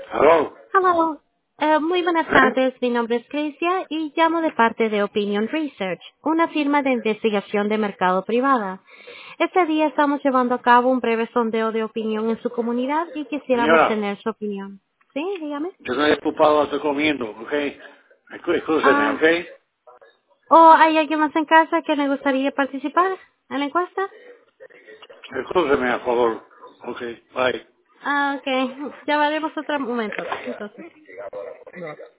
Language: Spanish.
Hello. Hello. Muy buenas ¿Eh? tardes. Mi nombre es Grecia y llamo de parte de Opinion Research, una firma de investigación de mercado privada. Este día estamos llevando a cabo un breve sondeo de opinión en su comunidad y quisiéramos Señora, tener su opinión. ¿Sí? Dígame. yo no he ocupado, estoy comiendo, ¿ok? Escúcheme, Ah, ¿ok? ¿O hay alguien más en casa que le gustaría participar en la encuesta? Escúcheme, a favor. Ok, bye. Ah, ok. Llamaremos otro momento. Entonces.